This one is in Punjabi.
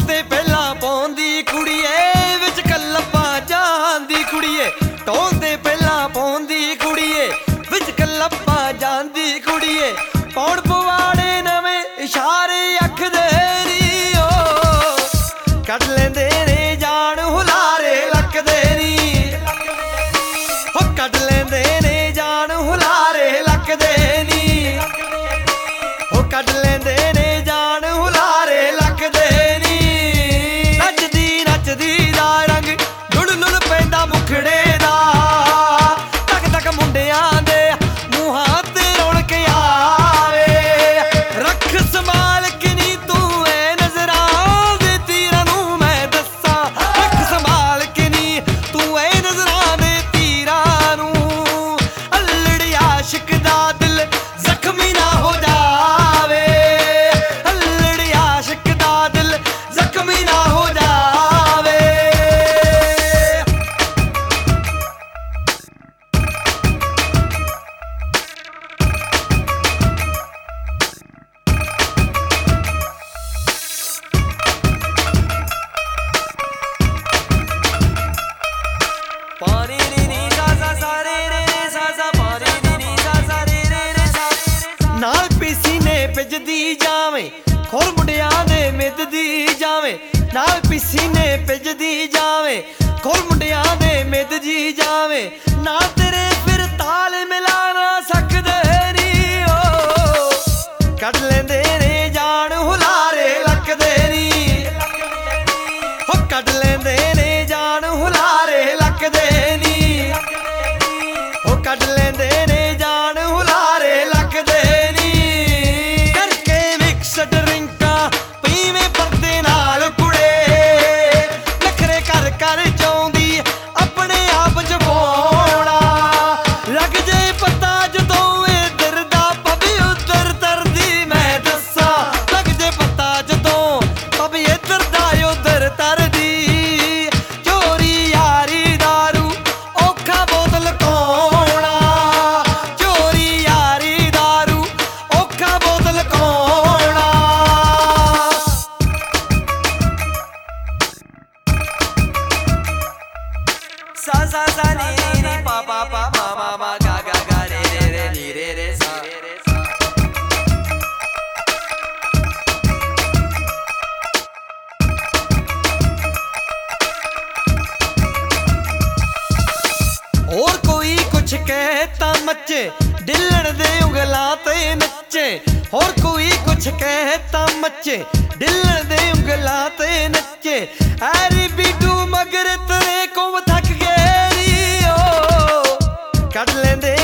ਤੇ ਪਹਿਲਾਂ ਪਾਉਂਦੀ ਕੁੜੀਏ ਵਿੱਚ ਕੱਲਪਾ ਜਾਂਦੀ ਕੁੜੀਏ ਢੋਲ ਤੇ ਪਹਿਲਾਂ ਪਾਉਂਦੀ ਕੁੜੀਏ ਵਿੱਚ ਕੱਲਪਾ ਜਾਂਦੀ ਕੁੜੀਏ ਪੌੜ ਪਵਾੜੇ ਨਵੇਂ ਇਸ਼ਾਰੇ ਅੱਖ ਦੇ ਨੀ ਓ ਕੱਢ ਲੈਂਦੇ ਨੇ ਜਾਨ ਹੁਲਾਰੇ ਲੱਕਦੇ ਨੀ ਹੋ ਕੱਢ ਲੈਂਦੇ ਨੇ ਜਾਨ ਹੁਲਾਰੇ ਲੱਕਦੇ ਨੀ ਹੋ ਕੱਢ ਲੈਂਦੇ ਨੇ ਜਾਨ ਹੁਲਾਰੇ ਲੱਕਦੇ ਨੀ ਨੱਚਦੀ ਨੱਚਦੀ ਦਾ ਰੰਗ ਲੁੜ ਲੁੜ ਪੈਂਦਾ ਮੁਖੜੇ ਦਾ ਤੱਕ ਤੱਕ ਮੁੰਡਿਆਂ ਦੇ ਮੂੰਹਾਂ ਤੇ ਰੌਣਕ ਆਵੇ ਰੱਖ ਸੰਭਾਲ ਕੇ ਨੀ ਤੂੰ ਐ ਨਜ਼ਰਾਂ ਦੇ ਤੀਰਾਂ ਨੂੰ ਮੈਂ ਦੱਸਾਂ ਰੱਖ ਸੰਭਾਲ ਕੇ ਨੀ ਤੂੰ ਐ ਨਜ਼ਰਾਂ ਦੇ ਤੀਰਾਂ ਨੂੰ ਅਲੜੀ ਆਸ਼ਿਕ ਦਾ ਦਿਲ ਜ਼ਖਮੀ ਨਾ ਹੋ ਜਾਵੇ ਅਲੜੀ ਆਸ਼ਿਕ ਦਾ ਦਿਲ ਜ਼ਖਮੀ ਨਾ ਹੋ ਜਾਵੇ ਪਾਣੀ ਨੀ ਨੀ ਸਾ ਸਾ ਸਾ ਰੇ ਰੇ ਸਾ ਸਾ ਪਾਣੀ ਨੀ ਨੀ ਸਾ ਸਾ ਰੇ ਰੇ ਸਾ ਨਾਲ ਪੀਸੀ ਨੇ ਭਿੱਜਦੀ ਜਾਵੇਂ ਖੋਲ ਮੁੰਡਿਆਂ ਦੇ ਮਿੱਧਦੀ ਜਾਵੇਂ ਨਾਲ ਪੀਸੀ ਨੇ ਭਿੱਜਦੀ ਜਾਵੇਂ ਖੋਲ ਮੁੰਡਿਆਂ ਦੇ ਮਿੱਧਦੀ ਜਾਵੇਂ ਨਾ ਤੇਰੇ ਫਿਰ ਤਾਲ ਮਿਲਾ ਨਾ ਸਕਦੇ ਨੀ ਓ ਕੱਢ ਲੈਂਦੇ ਨੇ ਜਾਨ ਹੁਲਾਰੇ ਲੱਕਦੇ ਨੀ ਹੋ ਕੱਢ ਲੈਂਦੇ ਨੇ ਜਾਨ ਹੁਲਾਰੇ ਲੱਕਦੇ ਨੀ ਹੋ ਕੱਢ ਲੈਂਦੇ ਨੇ ਜਾਨ ਹੁਲਾਰੇ ਲੱਕਦੇ ਨੀ ਕਰਕੇ ਮਿਕਸ ਡਰਿੰਕਾਂ ਪੀਵੇਂ ਪਰਦੇ ਨਾਲ ਕੁੜੇ ਨਖਰੇ ਕਰ ਕਰ ਚਾਉਂਦੀ ਆਪਣੇ ਆਪ ਜਗਾਉਣਾ ਲੱਗ ਜੇ ਪਤਾ ਜਦੋਂ ਇੱਧਰ ਦਾ ਪਵੇ ਉੱਧਰ ਤਰਦੀ ਮੈਂ ਦੱਸਾਂ ਲੱਗ ਜੇ ਪਤਾ ਜਦੋਂ ਪਵੇ ਇੱਧਰ ਦਾ ਉੱਧਰ ਤਰਦੀ ਚੋਰੀ ਯਾਰੀ ਦਾਰੂ ਔਖਾ ਬੋਤਲ ਕੌਣਾ ਚੋਰੀ ਯਾਰੀ ਦਾਰੂ ਔਖਾ ਬੋਤਲ ਕੌਣਾ ਸਾ ਸਾ ਸਾ ਨੀ ਨੀ ਪਾ ਪਾ ਪਾ ਮਾ ਮਾ ਮਾ ਗਾ ਗਾ ਗਾ ਰੇ ਰੇ ਰੇ ਨੀ ਰੇ ਰੇ ਸਾ ਹੋਰ ਕੋਈ ਕੁਛ ਕਹੇ ਤਾਂ ਮੱਚੇ ਡਿੱਲਣ ਦੇ ਉਂਗਲਾਂ ਤੇ ਨੱਚੇ ਹੋਰ ਕੋਈ ਕੁਛ ਕਹੇ ਤਾਂ ਮੱਚੇ ਡਿੱਲਣ ਦੇ ਉਂਗਲਾਂ ਤੇ ਨੱਚੇ ਐਰੀ ਬੀਟੂ ਮਗਰ ਤੇਰੇ ਕੋਲ ਥੱਕ ਗਏ ਨੀ ਓ ਕੱਢ ਲੈਂਦੇ